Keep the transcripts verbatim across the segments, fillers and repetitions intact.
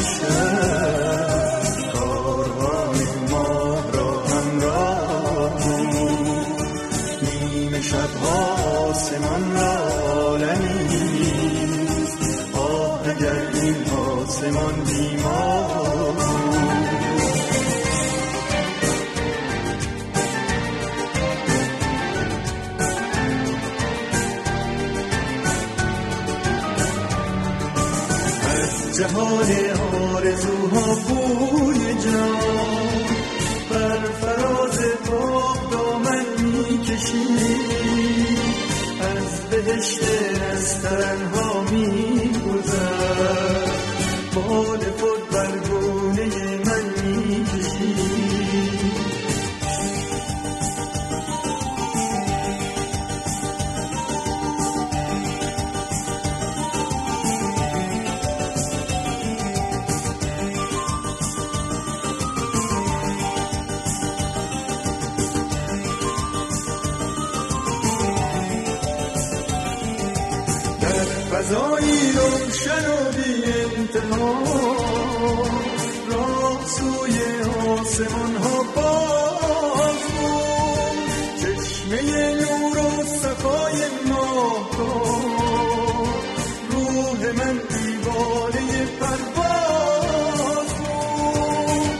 شب کاروان ماه را همراه بود. نیمه شبها آسمان را عالمیست، آه اگر این آسمان بیمار بود. جهان آرزوها بوی جان بر فراز باغ دامن می‌کشید، از بهشت نسترن‌ها می‌گذشت، باد خود بر گونه من می‌کشید. فضایی روشن و بی انتها راه سوی آسمان ها باز بود. چشمه نور و صفای ماهتاب روح من دیوانه پرواز بود.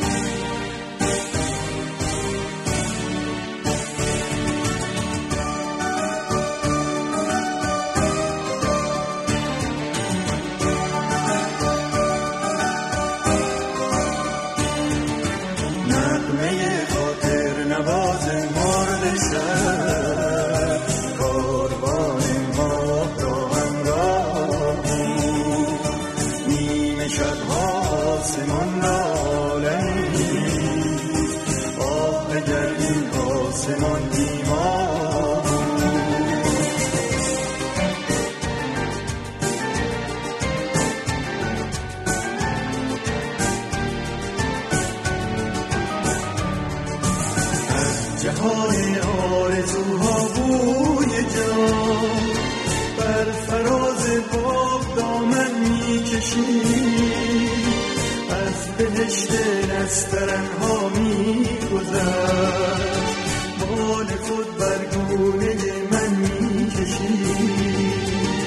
نواز مرد شب کاروان ماه را همراه بود. نیمه شبها آسمان را عالمیست، آه اگر این آسمان بیمار بود. جهان آرزوها بوی جان بر فراز باغ دامن می‌کشید، از بهشت نسترن‌ها می‌گذشت، بال خود بر گونه من می‌کشید.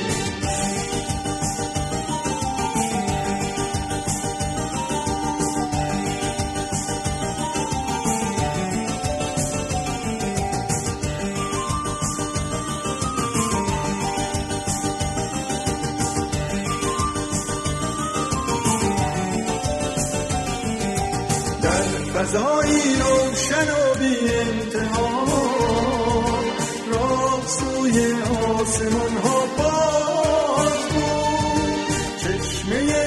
فضایی روشن و بی انتها راه سوی آسمان ها باز بود. چشمه